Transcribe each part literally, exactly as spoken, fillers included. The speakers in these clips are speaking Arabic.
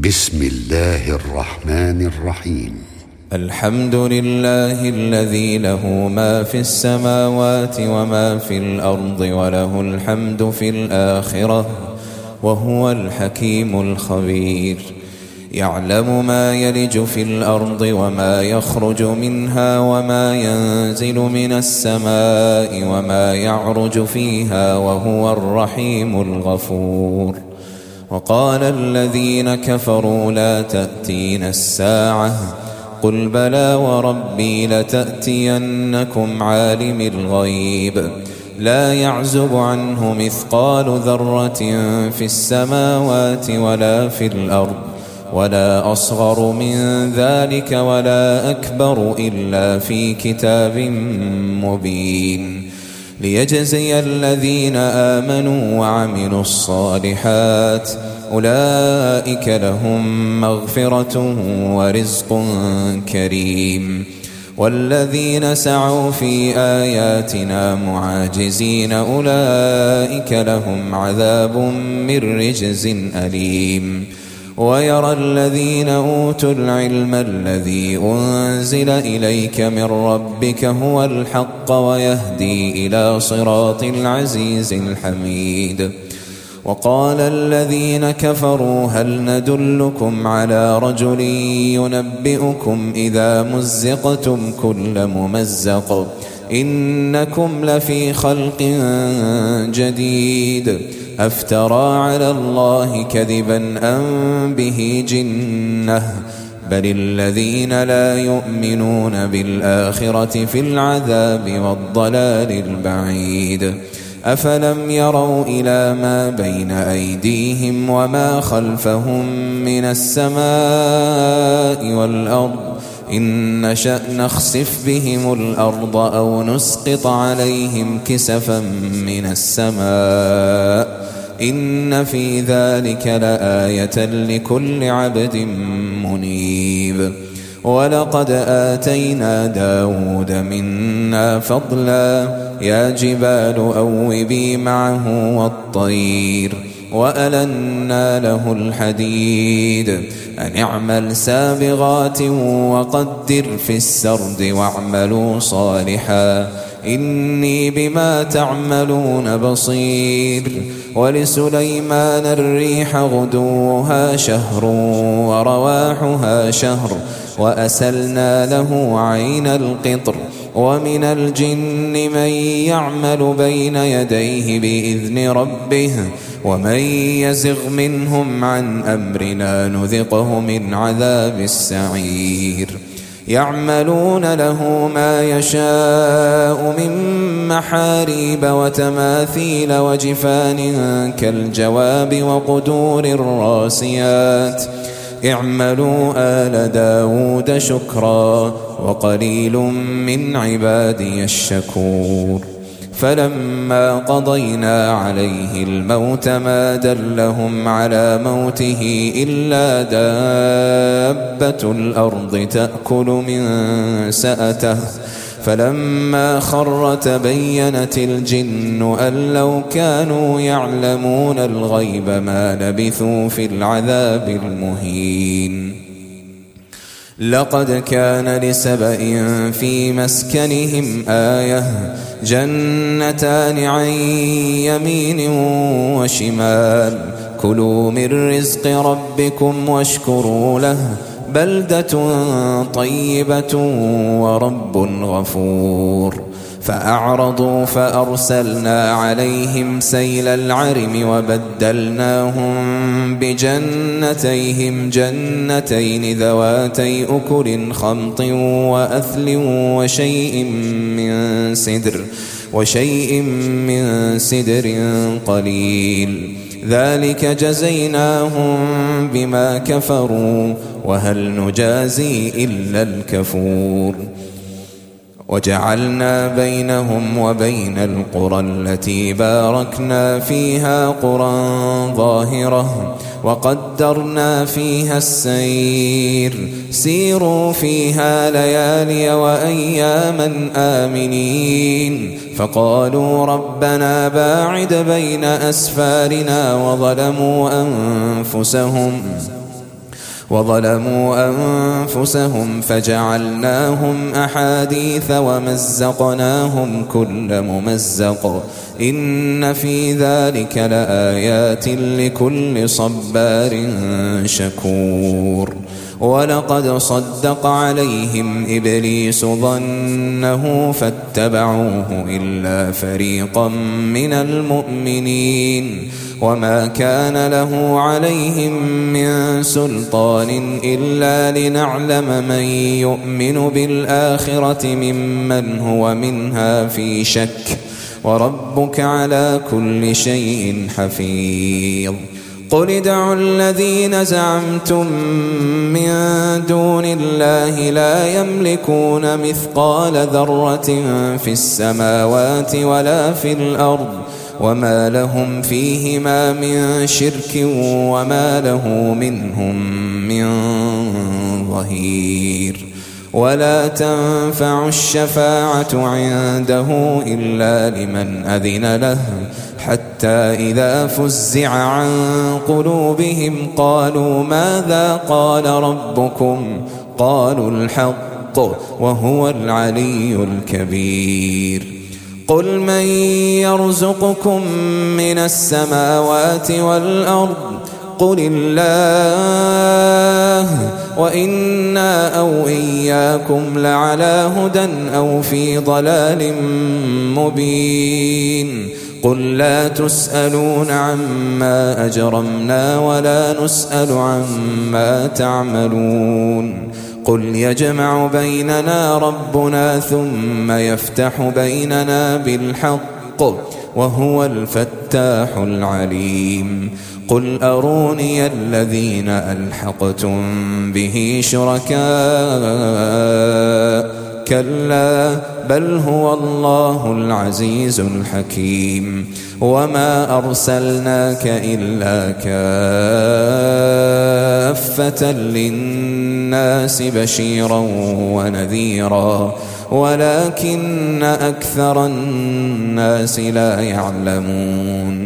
بسم الله الرحمن الرحيم. الحمد لله الذي له ما في السماوات وما في الأرض وله الحمد في الآخرة وهو الحكيم الخبير. يعلم ما يلج في الأرض وما يخرج منها وما ينزل من السماء وما يعرج فيها وهو الرحيم الغفور. وقال الذين كفروا لا تأتين الساعة قل بلى وربي لتأتينكم عالم الغيب لا يعزب عنه مثقال ذرة في السماوات ولا في الأرض ولا أصغر من ذلك ولا أكبر إلا في كتاب مبين ليجزي الذين آمنوا وعملوا الصالحات أولئك لهم مغفرة ورزق كريم. والذين سعوا في آياتنا معاجزين أولئك لهم عذاب من رجز أليم. ويرى الذين أوتوا العلم الذي أنزل إليك من ربك هو الحق ويهدي إلى صراط العزيز الحميد. وقال الذين كفروا هل ندلكم على رجل ينبئكم إذا مزقتم كل ممزق إنكم لفي خلق جديد أفترى على الله كذبا أم به جنة بل الذين لا يؤمنون بالآخرة في العذاب والضلال البعيد. أفلم يروا إلى ما بين أيديهم وما خلفهم من السماء والأرض إن نشأ نخسف بهم الأرض أو نسقط عليهم كسفا من السماء إن في ذلك لآية لكل عبد منيب. ولقد آتينا داود منا فضلا يا جبال أوبي معه والطير وألنا له الحديد أن اعمل سابغات وقدر في السرد واعملوا صالحا إني بما تعملون بصير. ولسليمان الريح غدوها شهر ورواحها شهر وأسلنا له عين القطر ومن الجن من يعمل بين يديه بإذن ربه ومن يزغ منهم عن أمرنا نذقه من عذاب السعير. يعملون له ما يشاء من محاريب وتماثيل وجفان كالجواب وقدور الراسيات اعملوا آل داود شكرا وقليل من عبادي الشكور. فلما قضينا عليه الموت ما دلهم على موته إلا دابة الأرض تأكل من سأته فلما خر تبينت الجن أن لو كانوا يعلمون الغيب ما لبثوا في العذاب المهين. لقد كان لسبإ في مسكنهم آية جنتان عن يمين وشمال كلوا من رزق ربكم واشكروا له بلدة طيبة ورب غفور. فأعرضوا فأرسلنا عليهم سيل العرم وبدلناهم بجنتيهم جنتين ذواتي أكل خمط وأثل وشيء من سدر وشيء من سدر قليل ذلك جزيناهم بما كفروا وهل نجازي إلا الكفور. وجعلنا بينهم وبين القرى التي باركنا فيها قرى ظاهرة وقدرنا فيها السير سيروا فيها ليالي وأياما آمنين. فقالوا ربنا باعد بين أسفارنا وظلموا أنفسهم وظلموا أنفسهم فجعلناهم أحاديث ومزقناهم كل ممزق إن في ذلك لآيات لكل صبار شكور ولقد صدق عليهم إبليس ظنه فاتبعوه إلا فريقا من المؤمنين وما كان له عليهم من سلطان إلا لنعلم من يؤمن بالآخرة ممن هو منها في شك وربك على كل شيء حفيظ قل ادعوا الذين زعمتم من دون الله لا يملكون مثقال ذرة في السماوات ولا في الأرض وما لهم فيهما من شرك وما له منهم من ظهير ولا تنفع الشفاعة عنده إلا لمن أذن له حتى إذا فزع عن قلوبهم قالوا ماذا قال ربكم قالوا الحق وهو العلي الكبير قل من يرزقكم من السماوات والأرض قل الله وإنا أو إياكم لعلى هدى أو في ضلال مبين قل لا تسألون عما أجرمنا ولا نسأل عما تعملون قل يجمع بيننا ربنا ثم يفتح بيننا بالحق وهو الفتاح العليم قل أروني الذين ألحقتم به شركاء كلا بل هو الله العزيز الحكيم وما أرسلناك إلا كافة للناس بشيرا ونذيرا ولكن أكثر الناس لا يعلمون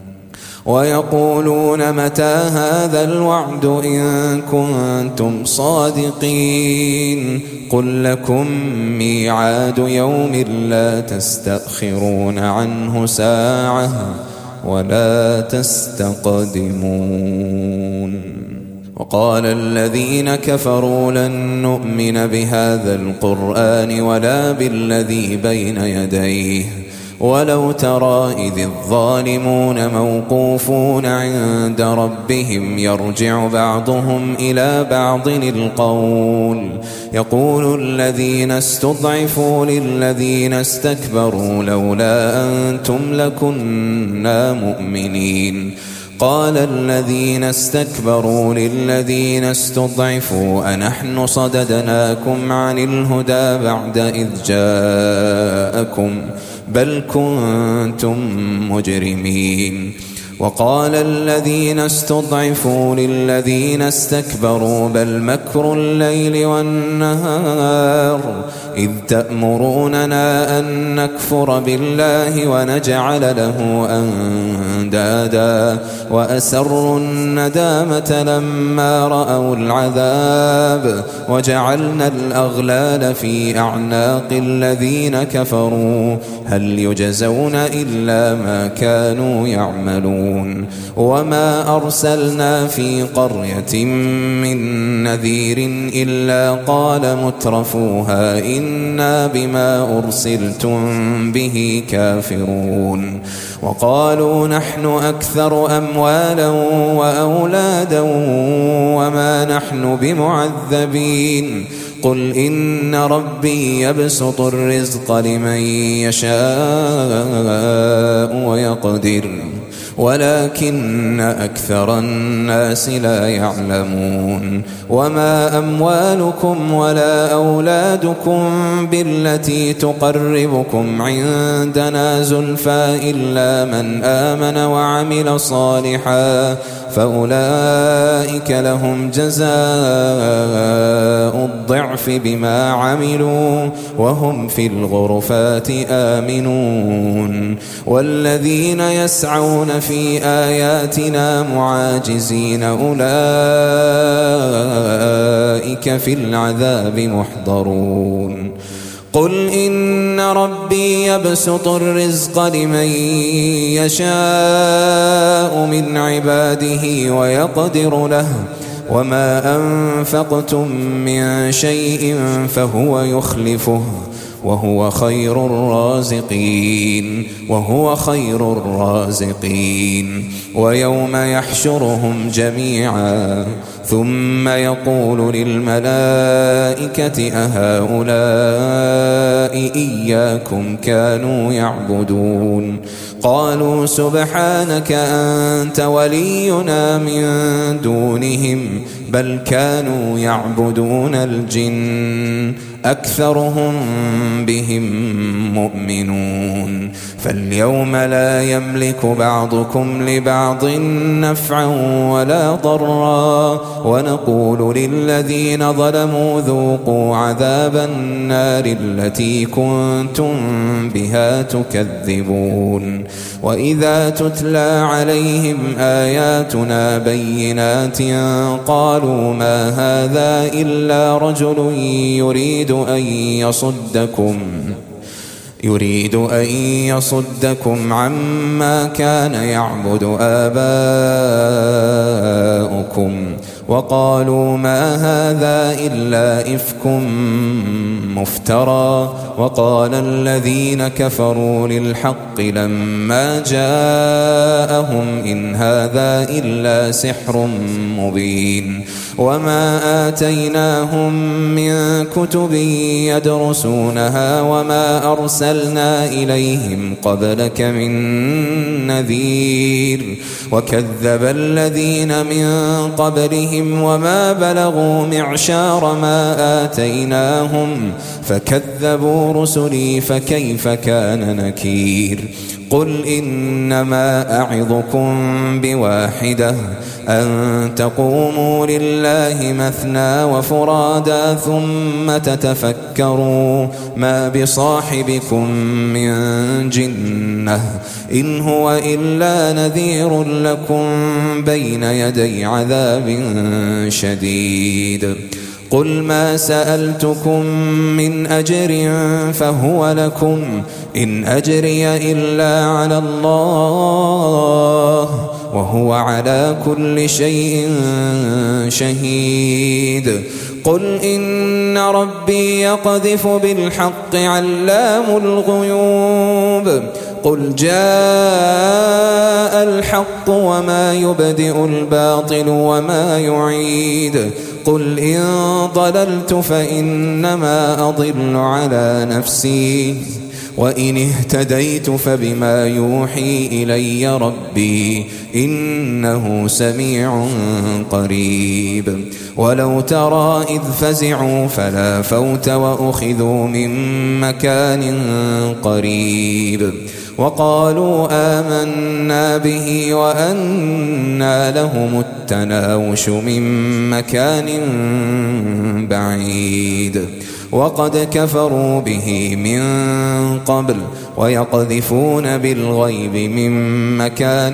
ويقولون متى هذا الوعد إن كنتم صادقين قل لكم ميعاد يوم لا تستأخرون عنه ساعة ولا تستقدمون وقال الذين كفروا لن نؤمن بهذا القرآن ولا بالذي بين يديه ولو ترى إذ الظالمون موقوفون عند ربهم يرجع بعضهم إلى بعض القول يقول الذين استضعفوا للذين استكبروا لولا أنتم لكنا مؤمنين قال الذين استكبروا للذين استضعفوا أنحن صددناكم عن الهدى بعد إذ جاءكم بل كنتم مجرمين وقال الذين استضعفوا للذين استكبروا بل مكر الليل والنهار إذ تأمروننا أن نكفر بالله ونجعل له أندادا وأسروا الندامة لما رأوا العذاب وجعلنا الأغلال في أعناق الذين كفروا هل يجزون إلا ما كانوا يعملون وما أرسلنا في قرية من نذير إلا قال مترفوها إنا بما أرسلتم به كافرون وقالوا نحن أكثر أموالا وأولادا وما نحن بمعذبين قل إن ربي يبسط الرزق لمن يشاء ويقدر ولكن أكثر الناس لا يعلمون وما أموالكم ولا أولادكم بالتي تقربكم عندنا زلفى إلا من آمن وعمل صالحا فأولئك لهم جزاء الضعف بما عملوا وهم في الغرفات آمنون والذين يسعون في آياتنا معاجزين أولئك أولئك في العذاب محضرون قل إن ربي يبسط الرزق لمن يشاء من عباده ويقدر له وما أنفقتم من شيء فهو يخلفه وهو خير الرازقين وهو خير الرازقين ويوم يحشرهم جميعا ثم يقول للملائكة أهؤلاء إياكم كانوا يعبدون قالوا سبحانك أنت ولينا من دونهم بل كانوا يعبدون الجن أكثرهم بهم مؤمنون فاليوم لا يملك بعضكم لبعض نفعا ولا ضرا ونقول للذين ظلموا ذوقوا عذاب النار التي كنتم بها تكذبون وإذا تتلى عليهم آياتنا بينات قالوا ما هذا إلا رجل يريد أن يصدكم يريد أن يصدكم عما كان يعبد آباؤكم وقالوا ما هذا إلا إفك مفترى وقال الذين كفروا للحق لما جاءهم إن هذا إلا سحر مبين وما آتيناهم من كتب يدرسونها وما أرسلنا إليهم قبلك من نذير وكذب الذين من قبلهم وما بلغوا معشار ما آتيناهم فكذبوا رسلي فكيف كان نكير قل إنما أعظكم بواحدة أن تقوموا لله مثنى وفرادا ثم تتفكروا ما بصاحبكم من جنة إن هو إلا نذير لكم بين يدي عذاب شديد قل ما سألتكم من أجر فهو لكم إن أجري إلا على الله وهو على كل شيء شهيد قل إن ربي يقذف بالحق علام الغيوب قل جاء الحق وما يبدئ الباطل وما يعيد قل إن ضللت فإنما أضل على نفسي وإن اهتديت فبما يوحي إلي ربي إنه سميع قريب ولو ترى إذ فزعوا فلا فوت وأخذوا من مكان قريب وقالوا آمنا به وأنى لهم التناوش من مكان بعيد وقد كفروا به من قبل ويقذفون بالغيب من مكان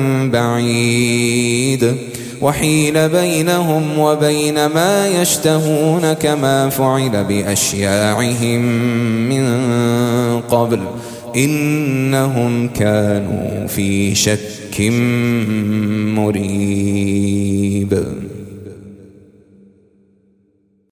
بعيد وحيل بينهم وبين ما يشتهون كما فعل بأشياعهم من قبل إنهم كانوا في شك مريب.